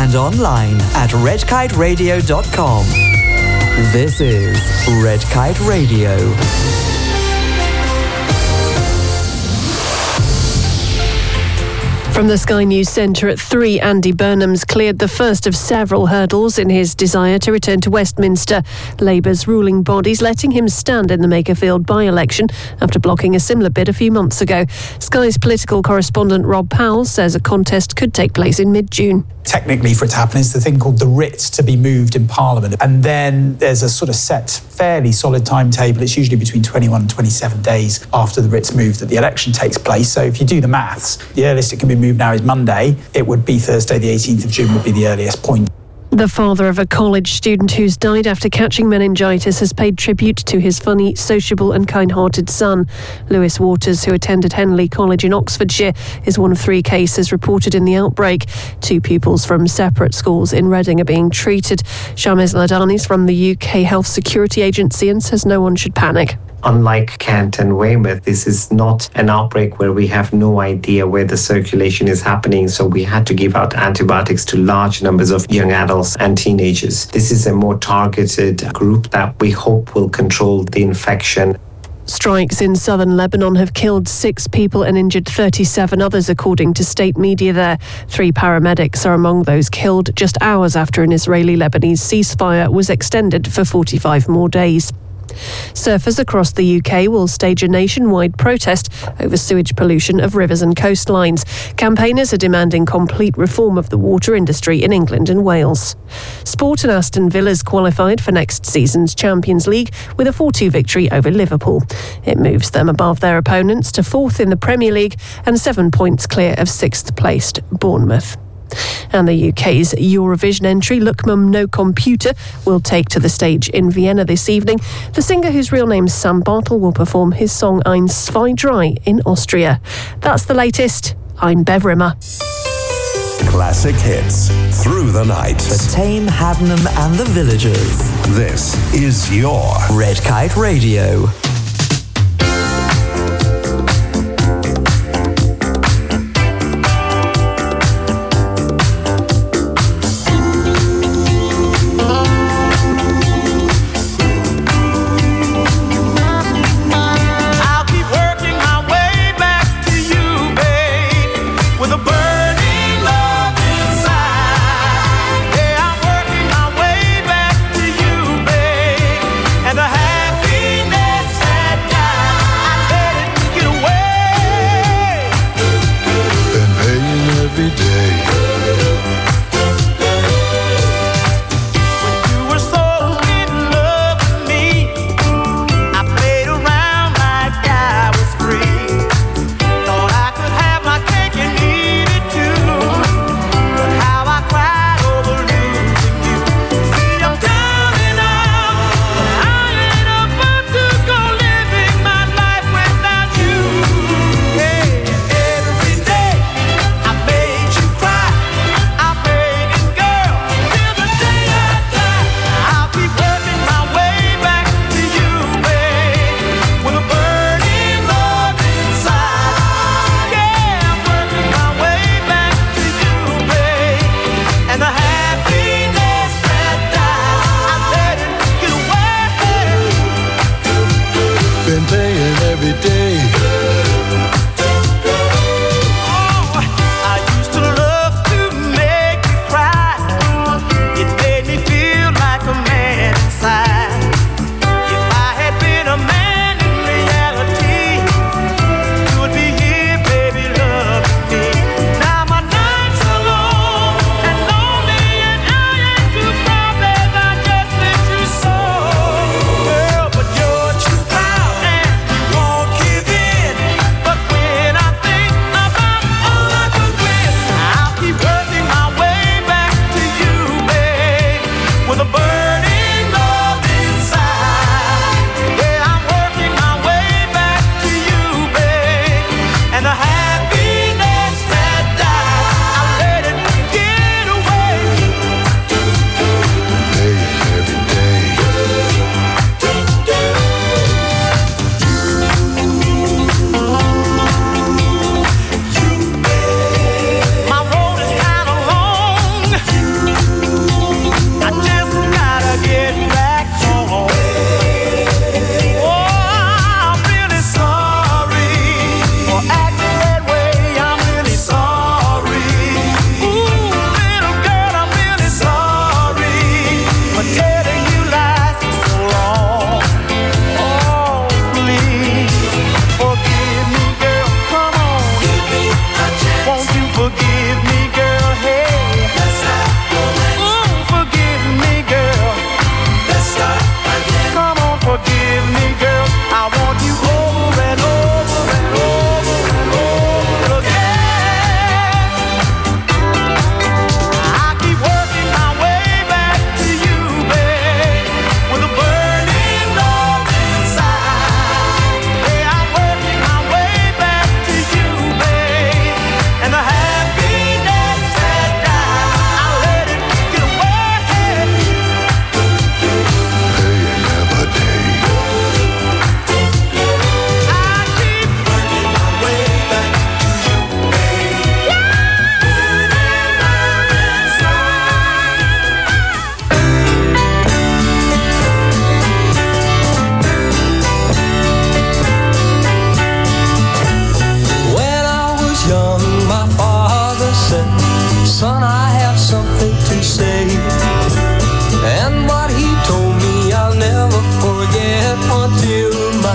and online at redkiteradio.com. This is Red Kite Radio. From the Sky News Centre at 3, Andy Burnham's cleared the first of several hurdles in his desire to return to Westminster. Labour's ruling body's letting him stand in the Makerfield by-election after blocking a similar bid a few months ago. Sky's political correspondent Rob Powell says a contest could take place in mid-June. Technically, for it to happen, is the thing called the writ to be moved in Parliament. And then there's a sort of set, fairly solid timetable. It's usually between 21 and 27 days after the writ's moved that the election takes place. So if you do the maths, the earliest it can be moved now is Monday. It would be Thursday, the 18th of June would be the earliest point. The father of a college student who's died after catching meningitis has paid tribute to his funny, sociable and kind-hearted son. Lewis Waters, who attended Henley College in Oxfordshire, is one of 3 cases reported in the outbreak. 2 pupils from separate schools in Reading are being treated. Shamez Ladani's from the UK Health Security Agency and says no one should panic. Unlike Kent and Weymouth, this is not an outbreak where we have no idea where the circulation is happening, so we had to give out antibiotics to large numbers of young adults and teenagers. This is a more targeted group that we hope will control the infection. Strikes in southern Lebanon have killed 6 people and injured 37 others, according to state media there. 3 paramedics are among those killed just hours after an Israeli-Lebanese ceasefire was extended for 45 more days. Surfers across the UK will stage a nationwide protest over sewage pollution of rivers and coastlines. Campaigners are demanding complete reform of the water industry in England and Wales. Sport and Aston Villa's qualified for next season's Champions League with a 4-2 victory over Liverpool. It moves them above their opponents to 4th in the Premier League and 7 points clear of 6th placed Bournemouth. And the UK's Eurovision entry, Look Mum No Computer, will take to the stage in Vienna this evening. The singer, whose real name's Sam Bartel, will perform his song Ein Zwei Drei in Austria. That's the latest. I'm Bev Rimmer. Classic hits through the night. The Tame, Haddenham and the Villagers. This is your Red Kite Radio. And the happiness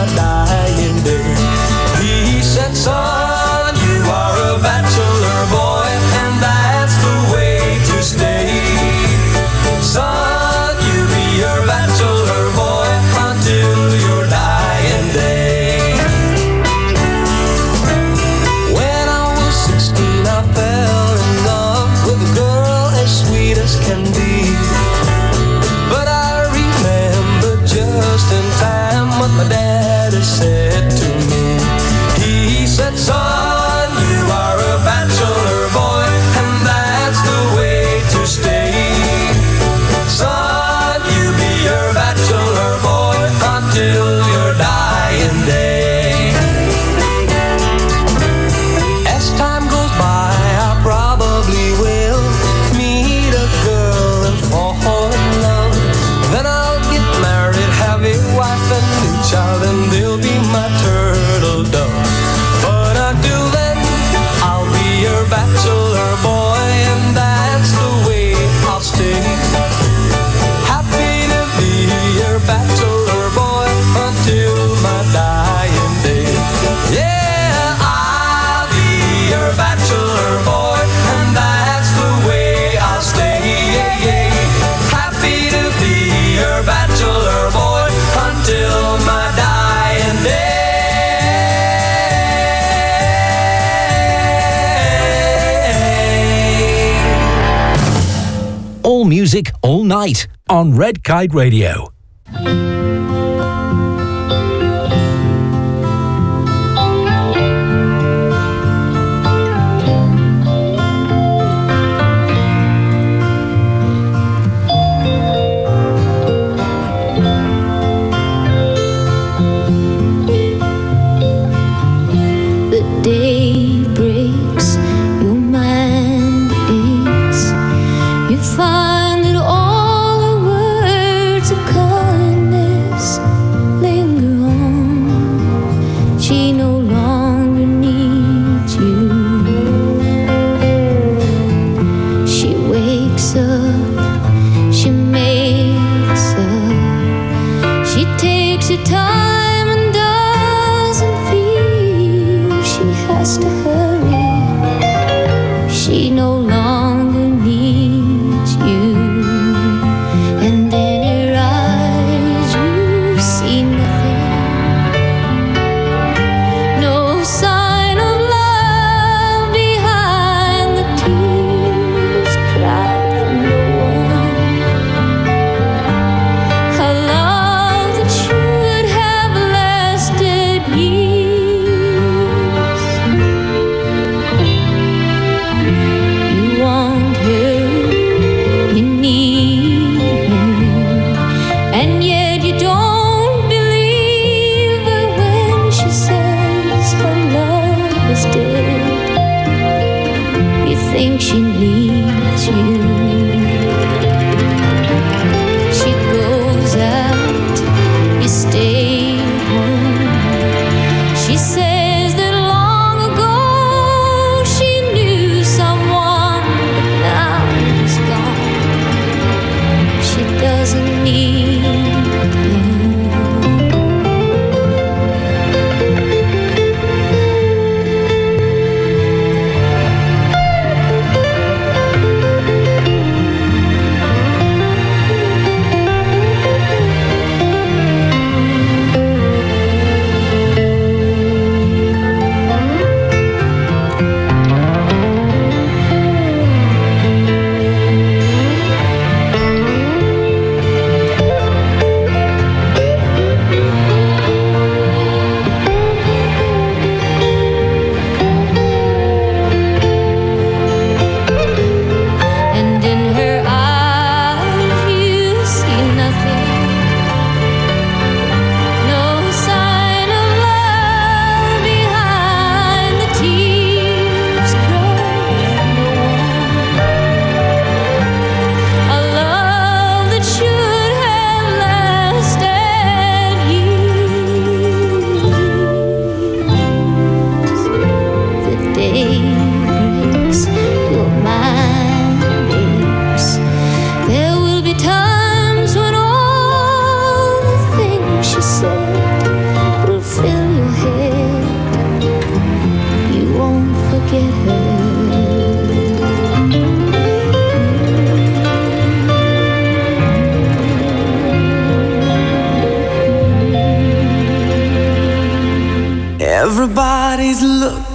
my dying day. He said, son, you are a bachelor boy, and that's the way to stay. Son, you be your bachelor boy until your dying day. When I was 16, I fell in love with a girl as sweet as can be. But I remember just in time what my daddy said to me. He said, son, you are a bachelor boy, and that's the way to stay. Son, you be your bachelor boy until your dying day. As time goes by, I probably will meet a girl and fall in love. Then I'll get married, have a wife and a child, and they'll be my turtle dove. But until then, I'll be your bachelor boy, and that's the way I'll stay. Happy to be your bachelor boy until my dying day. Yeah, I'll be your bachelor boy, and that's the way I'll stay. Yeah, yeah. Happy to be your bachelor boy until my dying day. All music, all night on Red Kite Radio. The day breaks, your mind aches. You find that all the words of kindness linger on. She no longer needs you. She wakes up, she makes up, she takes her time and doesn't feel she has to hurry. She no longer needs you. And in her eyes you see nothing, no sign of love behind the tears cried from no one. A love that should have lasted years. You want her, you need her, and yet you don't believe her when she says her love is dead. You think she needs you. She goes out, you stay home. She says that long ago she knew someone, but now he's gone. She doesn't need him.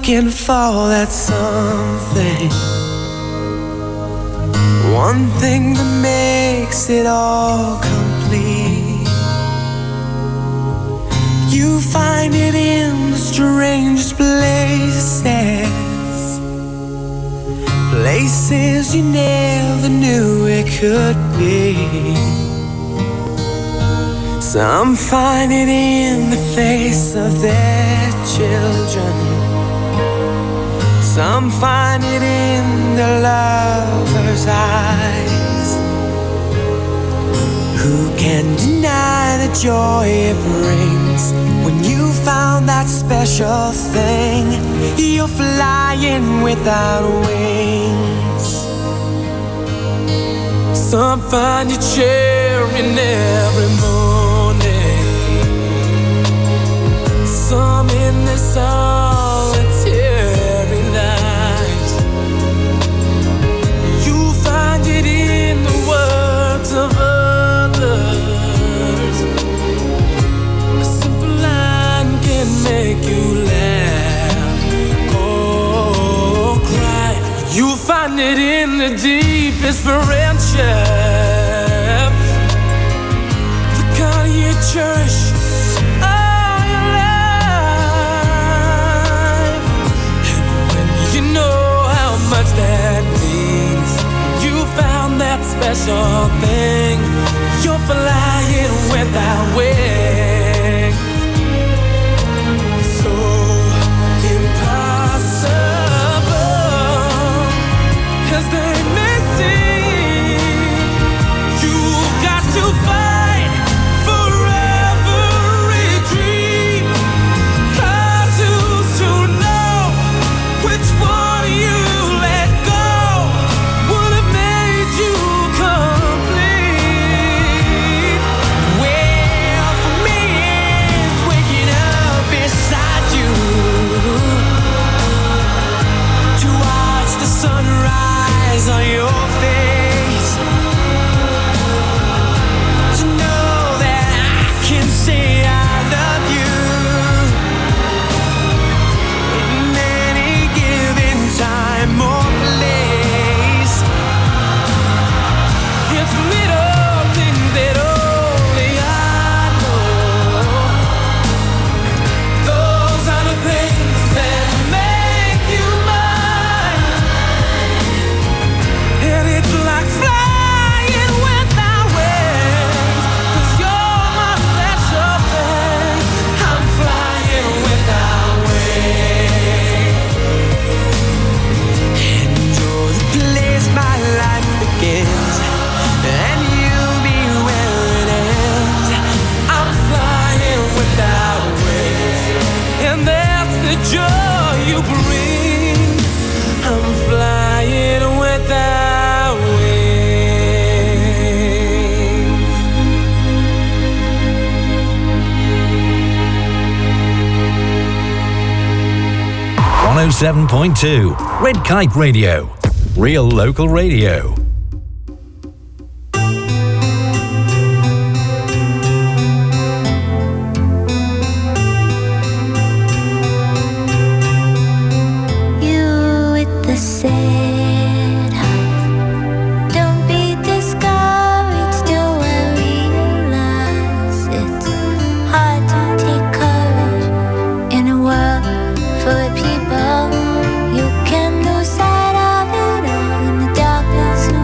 can fall, that's something. One thing that makes it all complete. You find it in the strangest places, places you never knew it could be. Some find it in the face of their children. Some find it in the lover's eyes. Who can deny the joy it brings when you found that special thing? You're flying without wings. Some find you cheering every morning. Some in the solitary night. You find it in the words of others. A simple line can make you laugh or cry. You find it in the deepest friendship, the kind you cherish all your life. And when you know how much that means, you found that special thing. You're flying without wings. So impossible as they may seem, you've got to fight for every dream. 'Cause who's to know which one you let go would have made you complete? Well, for me, it's waking up beside you to watch the sunrise on your face, to know that I can say I love you in any given time or place. It's little things that only I know. Those are the things that make you mine. And it's like flying without wings, 'cause you're my special thing. I'm flying without wings. And you're the place my life begins, and you'll be where it ends. I'm flying without wings, and that's the joy you bring. I'm flying without wings. 107.2 Red Kite Radio. Real local radio. You with the sad eyes, don't be discouraged. Do I realize it's hard to take courage in a world full of people? You can lose sight of it all in the darkness.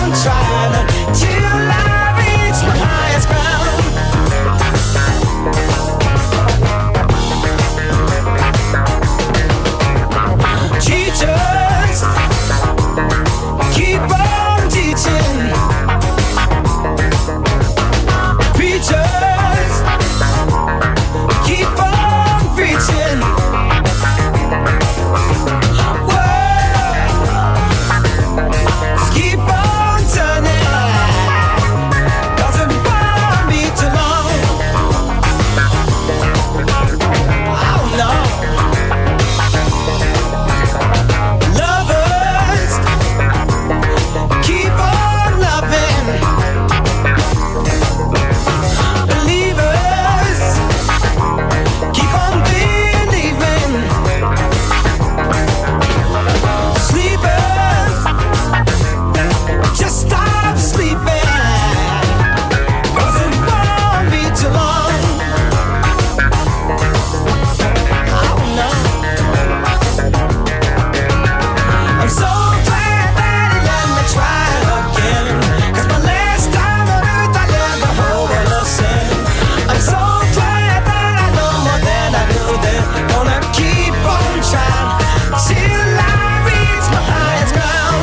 on trying till I reach my highest ground. Teachers, keep on teaching. Preachers, keep on preaching. Words, keep on turning. Doesn't bother me too long. Oh no. Lovers, keep on loving. Believers, keep on believing. Sleepers, just stop sleeping. Cause it won't be too long. Oh no. I'm so glad that he let me try again. Cause my last time on earth I learned the whole world of sin. I'm so glad that I know more than I knew then. Gonna keep on trying till I reach my highest ground.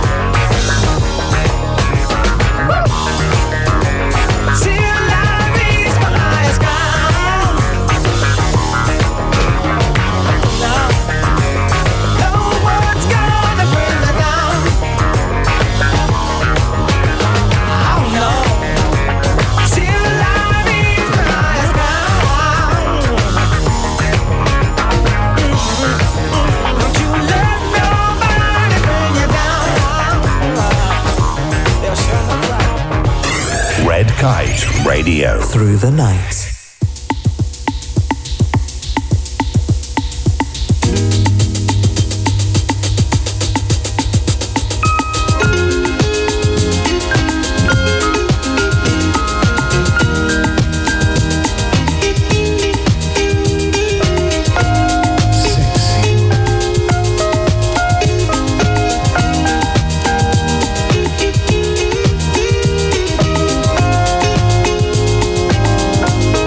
Till I reach my highest ground. No one's gonna bring me down. Oh no. Till I reach my highest ground. Don't you let nobody bring you down. They'll sure not try. Red Kite Radio. Through the night. Thank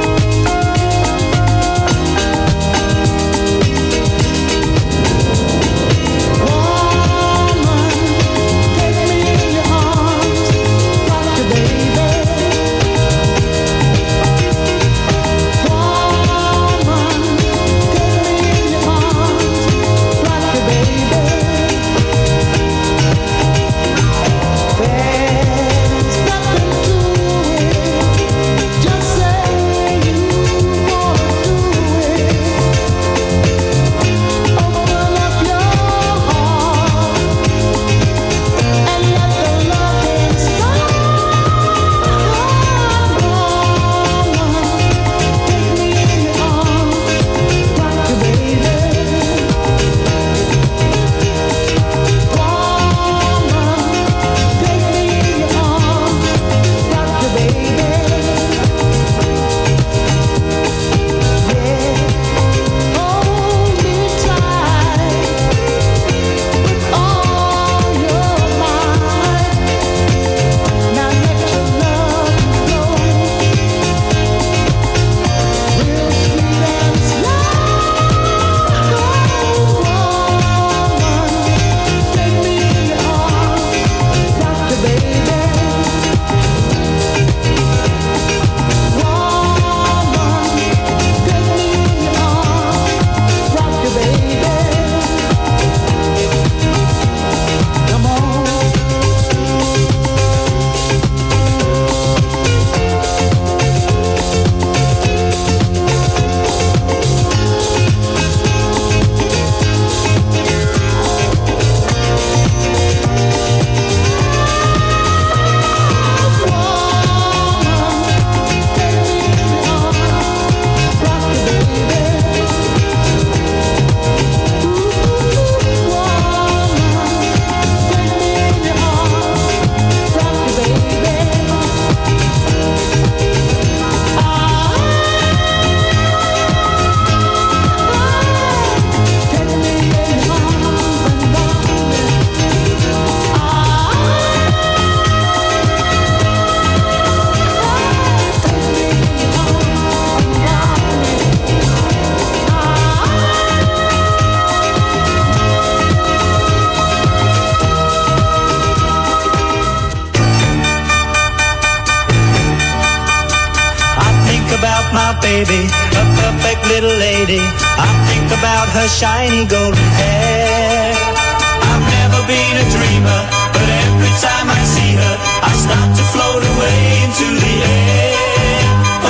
my baby, a perfect little lady. I think about her shiny golden hair. I've never been a dreamer, but every time I see her, I start to float away into the air. Oh,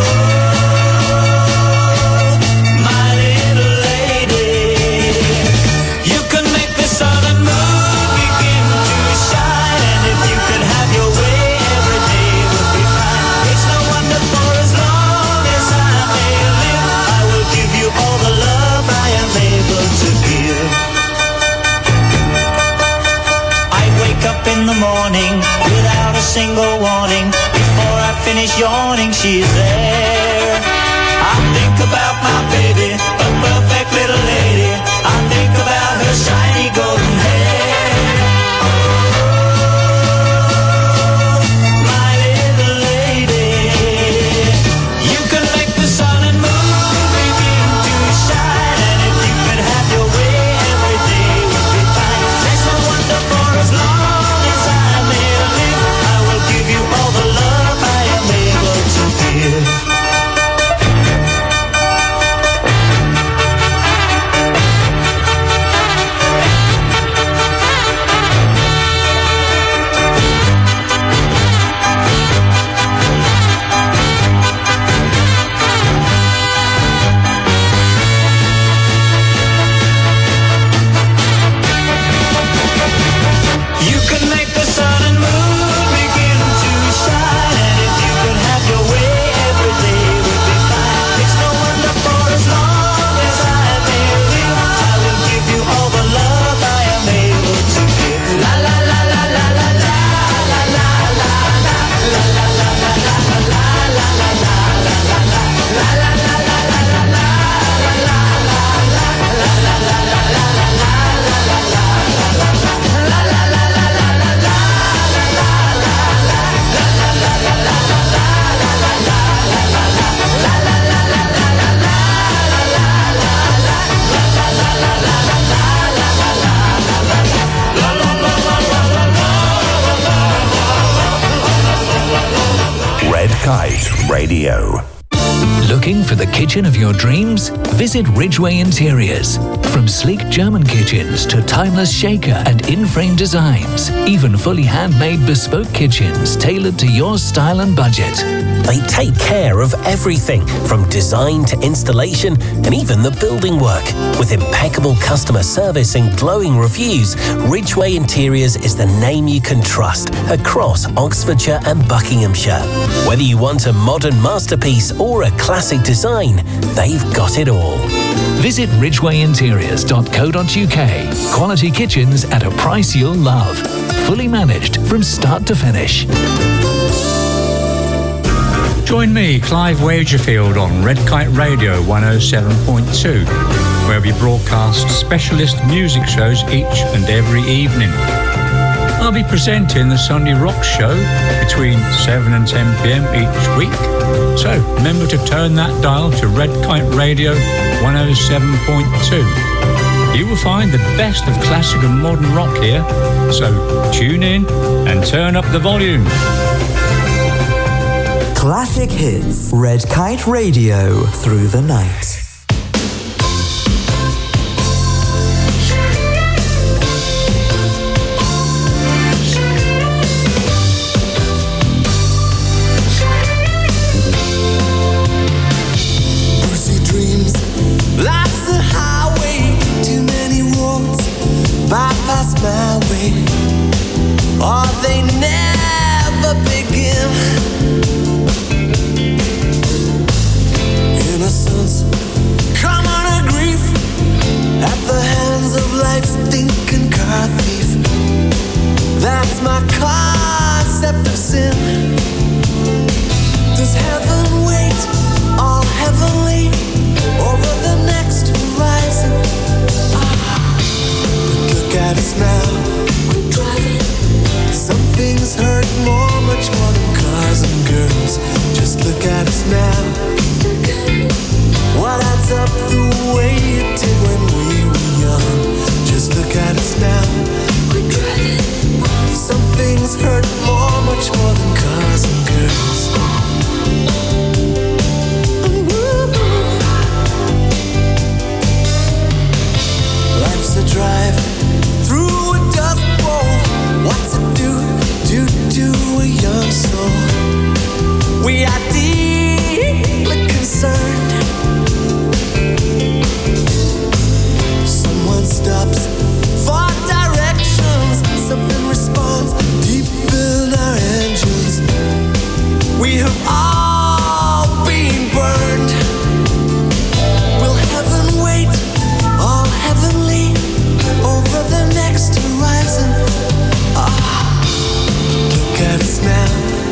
my little lady. You can make the sun and moon begin to shine, and if you could have your way, every day would be fine. It's no wonder, for as long as I may live, I will give you all the love I am able to give. Up in the morning without a single warning. Before I finish yawning, she's there. I think about my baby, a perfect little lady. I think about her shiny golden hair. Oh, my little lady. You can make the sun and moon begin to shine, and if you could have your way, every day would be fine. There's no wonder, for as long all the love I am able to give. You can make the sun and moon begin to shine, and if you could have your way, every day would be fine. It's no wonder, for as long as I may live, I will give you all the love I am able to give. La la la la la la la la la la la la la la la la la Red Kite Radio. Looking for the kitchen of your dreams? Visit Ridgeway Interiors. From sleek German kitchens to timeless shaker and in-frame designs, even fully handmade bespoke kitchens tailored to your style and budget. They take care of everything from design to installation and even the building work. With impeccable customer service and glowing reviews, Ridgeway Interiors is the name you can trust across Oxfordshire and Buckinghamshire. Whether you want a modern masterpiece or a classic design, they've got it all. Visit ridgwayinteriors.co.uk. Quality kitchens at a price you'll love. Fully managed from start to finish. Join me, Clive Wagerfield, on Red Kite Radio 107.2, where we broadcast specialist music shows each and every evening. I'll be presenting the Sunday Rock Show between 7 and 10 p.m. each week. So remember to turn that dial to Red Kite Radio 107.2. You will find the best of classic and modern rock here. So tune in and turn up the volume. Classic hits. Red Kite Radio through the night. Bypass my way, or they never begin. Innocence, common or grief, at the hands of life's stinking car thief. That's my concept of sin. Does heaven wait all heavenly over the next horizon? Look at us now, we're driving. Some things hurt more, much more than cars and girls. Just look at us now. What adds up the way it did when we were young? Just look at us now, we're driving. Some things hurt more, much more than cars and girls. drive through a dust bowl. What's it do to a young soul? We are deeply concerned. Someone stops for directions. Something responds deep in our engines. We have all been burned. Will heaven wait, all heavenly, over the next horizon? Look at us now.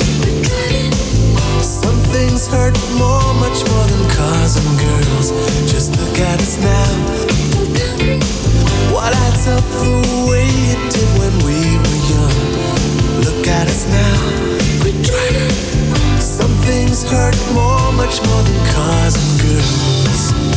Some things hurt more, much more than cars and girls. Just look at us now. What adds up the way it did when we were young? Look at us now. Quit driving. Some things hurt more, much more than cars and girls.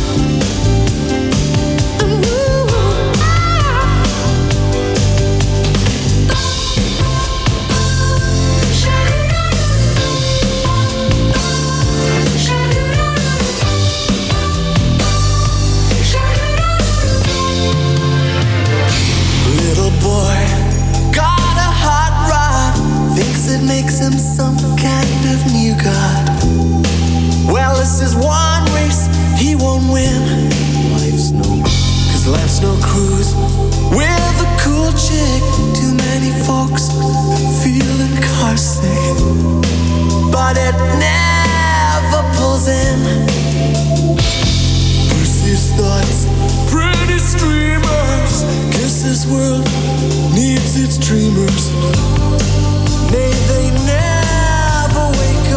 Makes him some kind of new god. Well, this is one race he won't win. Cause life's no cruise with a cool chick. Too many folks feeling car sick, but it never pulls in. Bruce's thoughts, pretty streamers. Guess this world needs its dreamers. May they never wake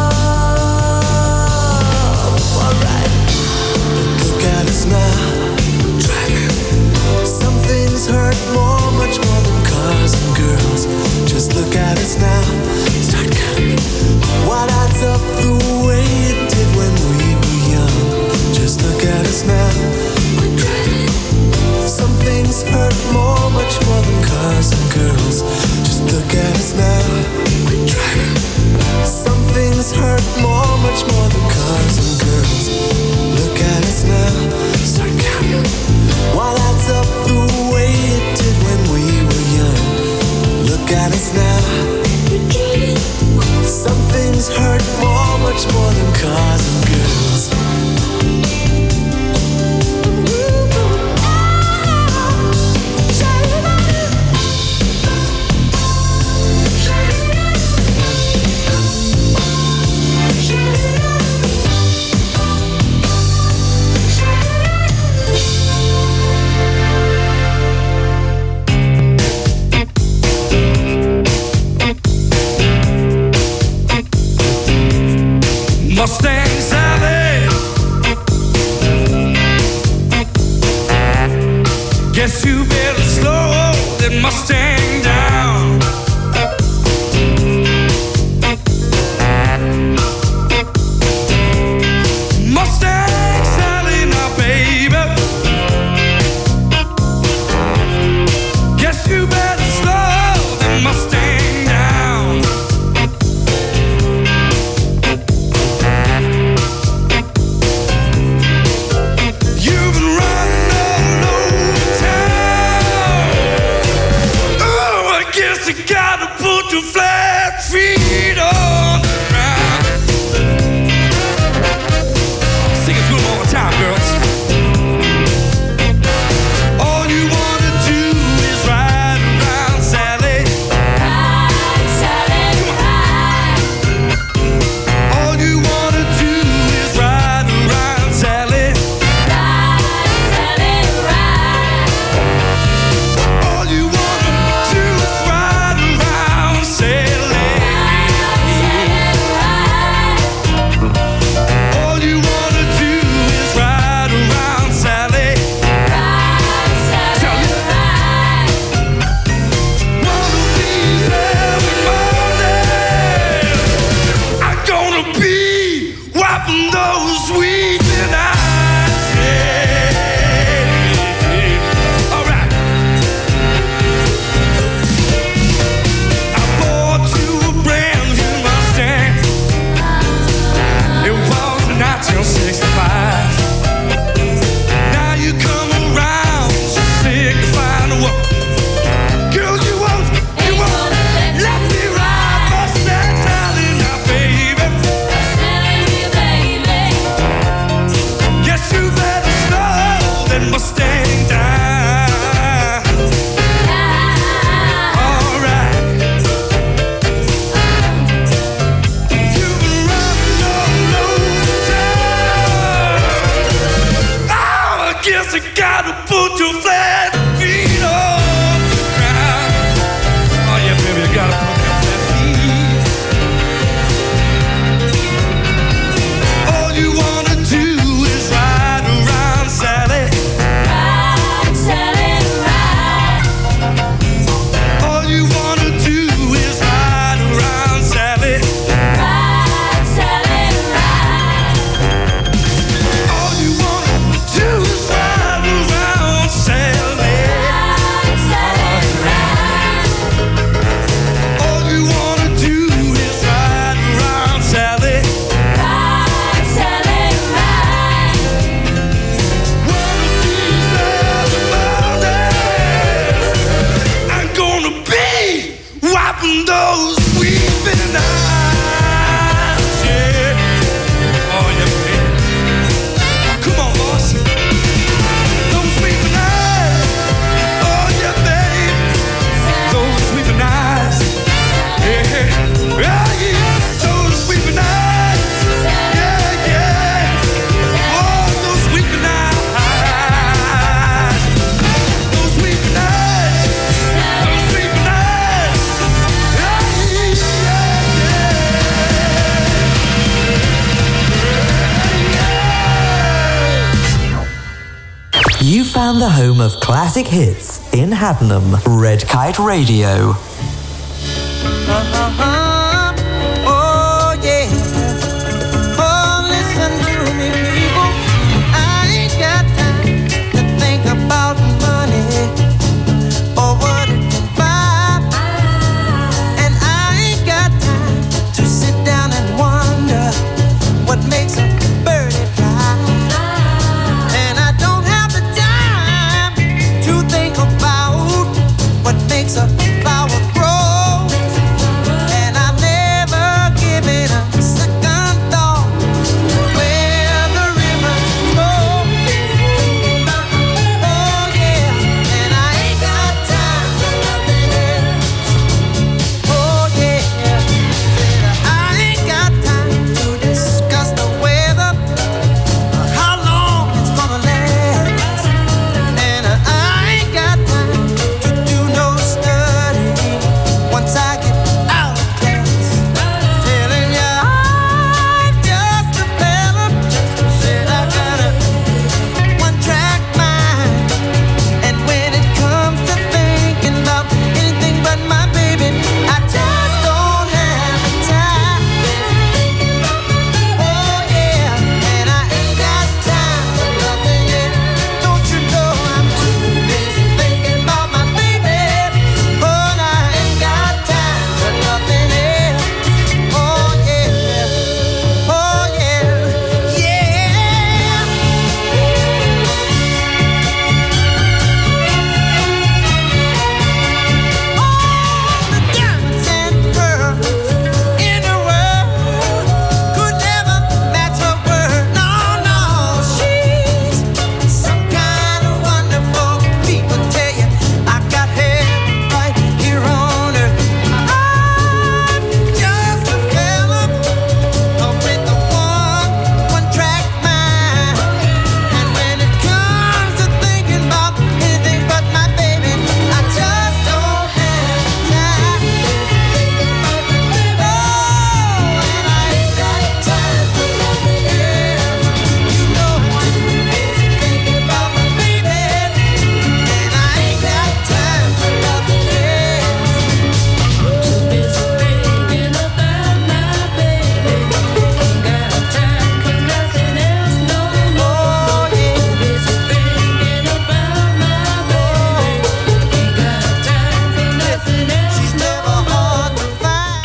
up. Alright, look at us now. Driving. Some things hurt more, much more than cars and girls. Just look at us now. Start counting. What adds up the way it did when we were young? Just look at us now. We're driving. Some things hurt more, much more than cars and girls. Just look at us now. Quit driving. Some things hurt more, much more than cars and girls. Look at us now. Start counting. What adds up the way it did when we were young? Look at us now. Some things hurt more, much more than cars and girls. Mustang Sally, guess you better slow that Mustang down. Mustang Sally, now baby, guess you better slow that Mustang down. You've been running all over town. Oh, I guess you gotta put your flat feet on the ground. Sing it to them all the time, girls. All you wanna do is ride around, Sally. Ride, Sally, ride. All you wanna do is ride around, Sally. Ride, Sally, ride. All you wanna do is ride around, Sally. Ride, Sally. those weeping eyes, yeah. Oh, yeah, baby. Come on, boss. Those weeping eyes, oh, yeah, baby. Those weeping eyes, yeah, yeah, yeah. Those weeping eyes, yeah, yeah. Oh, those weeping eyes. Those weeping eyes, those weeping eyes, yeah, You found the home of classic hits in Haddenham. Red Kite Radio. Oh, yeah. Oh, listen to me, people. I ain't got time to think about money or what it can buy. And I ain't got time to sit down and wonder what makes a birdie fly. And I don't have the time to think about what makes a flower grow. And I've never given a second thought where the rivers flow. Oh yeah, and I ain't got time for nothing else. Oh yeah, I ain't got time to discuss the weather or how long it's gonna last. And I ain't got time to do no studying once I get out of class. Telling ya I'm just a fella, said I got a one-track mind. And when it comes to thinking about anything but my baby, I just don't have the time. Oh yeah, and I ain't got time for nothing else. Don't you know I'm too busy thinking about my baby? Oh, and I ain't got time for nothing else. Oh yeah, oh yeah, yeah. All the diamonds and pearls in the world could never match her word. No, no, she's some kind of wonderful. People tell you I got heaven right here on earth. I'm just a fella with the one-track mind. And when it comes to thinking about anything but my baby, I just don't have time. Oh, and I ain't got time for nothing else. You know I'm too busy thinking about my baby, and I ain't got time for nothing else. Too busy thinking about my baby, ain't got time for nothing else no more. Too busy thinking about my baby, ain't got time for nothing else. She's never hard to find.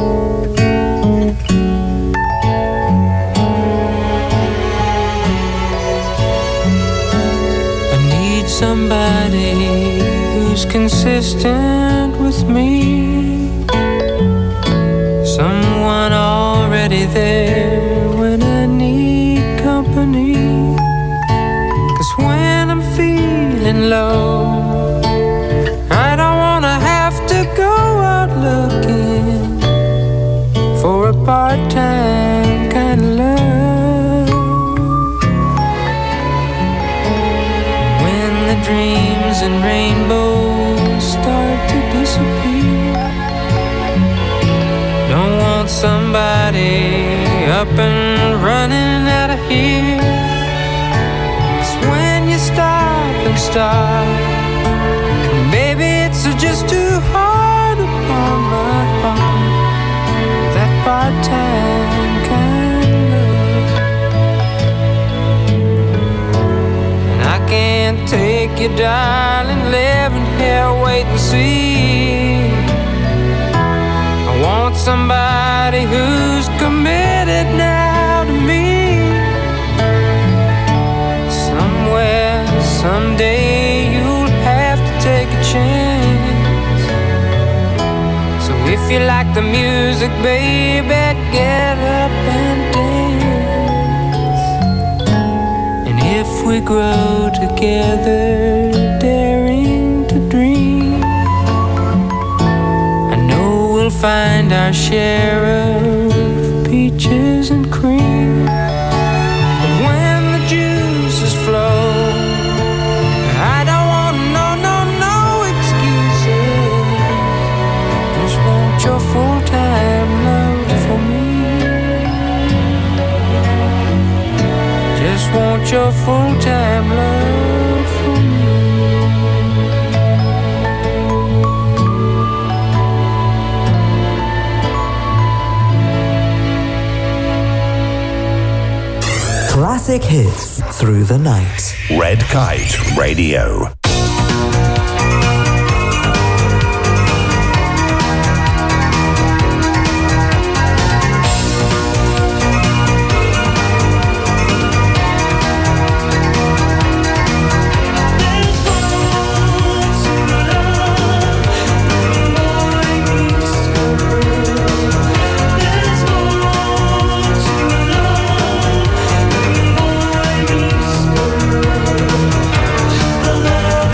I need somebody who's consistent with me. Someone already there when I need company. 'Cause when I'm feeling low, I don't wanna have to go out looking for a part-time kind of love. When the dreams and rainbows start to disappear, don't want somebody up and running out of here. 'Cause when you stop and start, baby, it's just too hard upon my heart. That part-time kind of love. And I can't take you, darling, living here, wait and see. I want somebody who's committed now to me. Somewhere, someday, you'll have to take a chance. So if if you like the music, baby, get up and dance. And if we grow together, daring to dream, I know we'll find our share of peaches and cream. But when the juices flow, I don't want no excuses. Just want your full-time love for me. Just want your full-time love for me. Classic hits through the night. Red Kite Radio. The love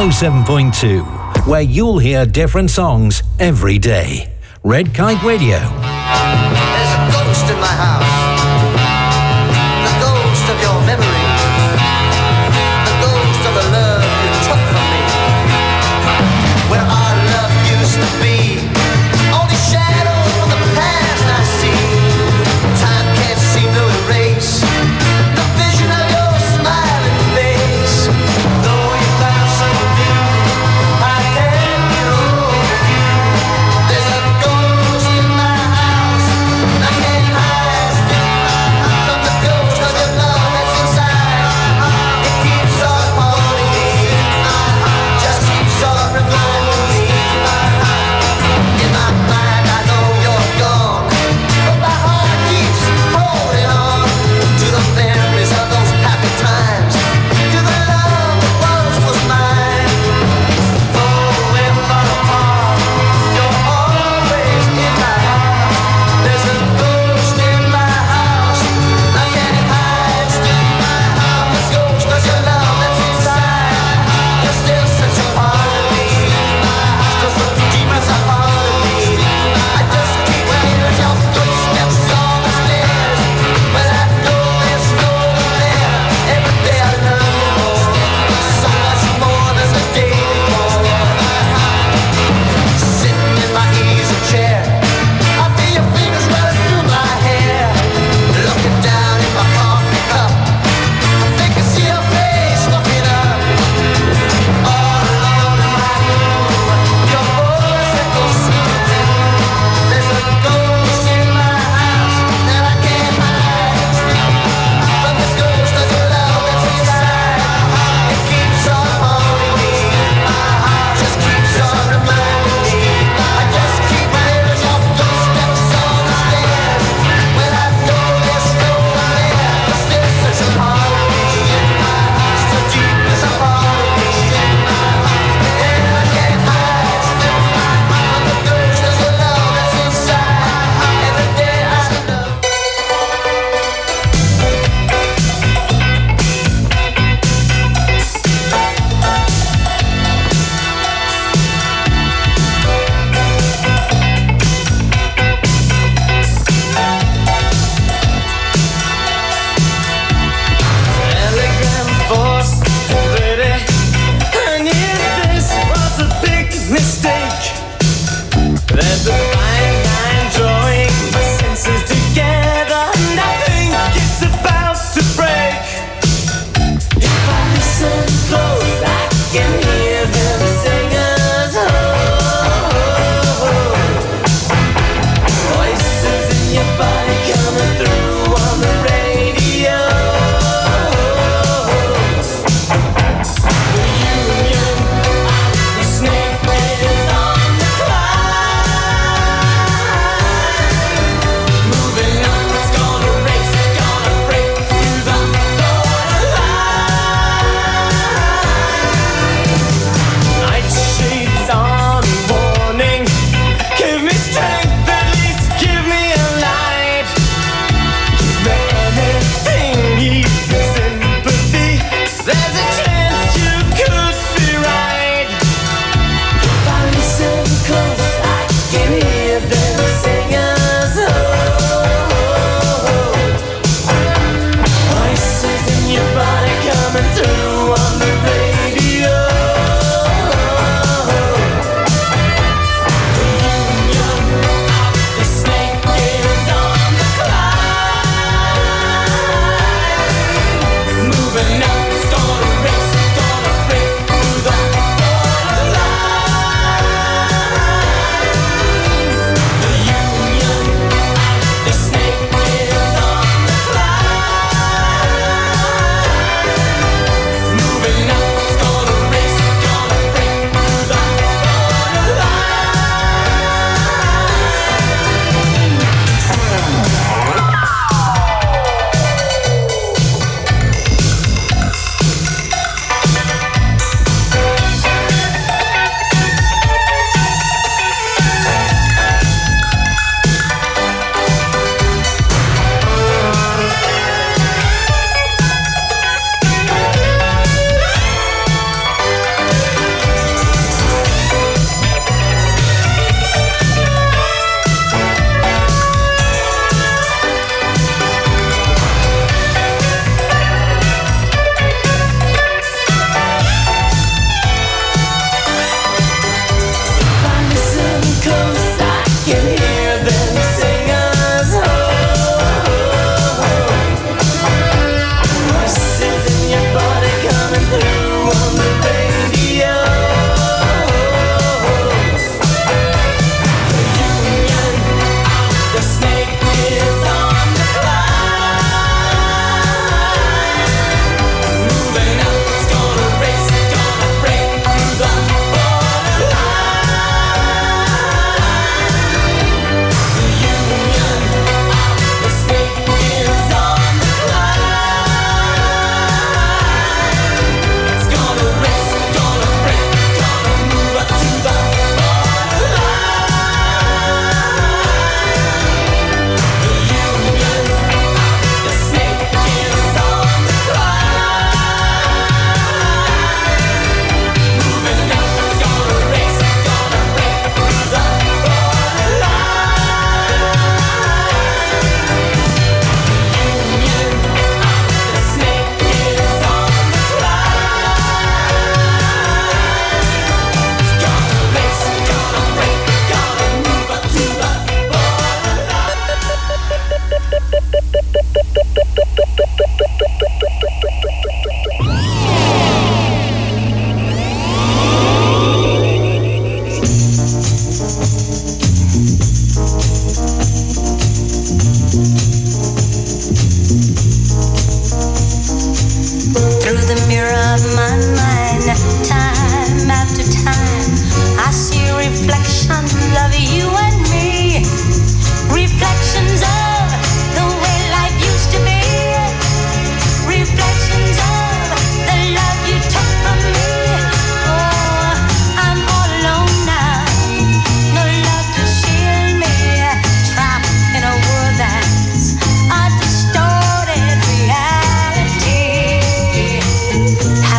107.2, where you'll hear different songs every day. Red Kite Radio. There's a ghost in my house. The ghost of your memory. The ghost of the love you took from me. Where our love used to be. Only shadows from the past I see. Time can't seem to erase the vision of your smiling face. Though you found someone new, I can't get over you. There's a ghost in my house. I can't hide.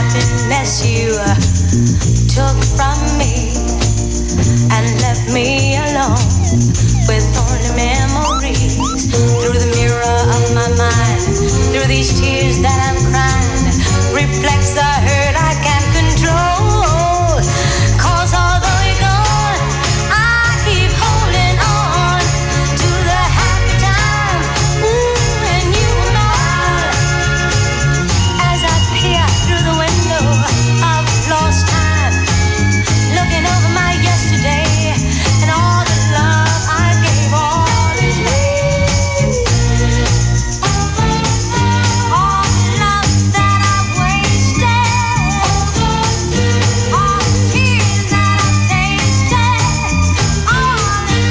happiness you took from me and left me alone with only memories. Through the mirror of my mind, through these tears that I'm crying, reflects the hurt I can't control. 'Cause although you're gone, I keep holding on to the happy time when you were mine. As I peer through the window of lost time, looking over my yesterday and all the love I gave all in vain. All the love that I wasted, all the tears that I tasted, all in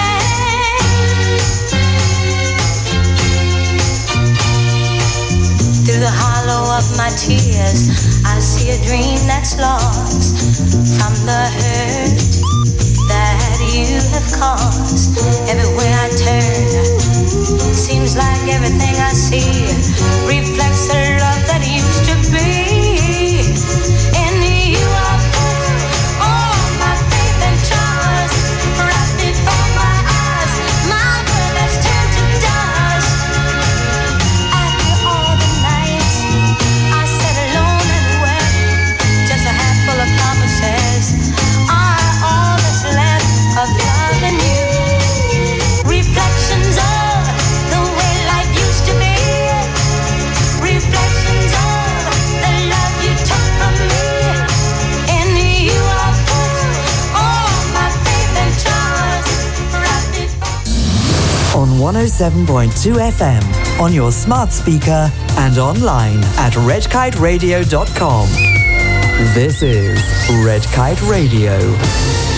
vain. Through the hollow of my tears, I see a dream that's lost from the hurt that you have caused. Everywhere I turn, seems like everything I see reflects the love that used to be. In you I put all my faith and trust, right before my eyes, my world has turned to dust. After all the nights I sat alone and wept, just a handful of promises are all that's left of love and you. Reflections of the way life used to be. Reflections of the love you took from me. In you I put all my faith and trust, right before. On 107.2 FM, on your smart speaker, and online at redkiteradio.com. This is Red Kite Radio.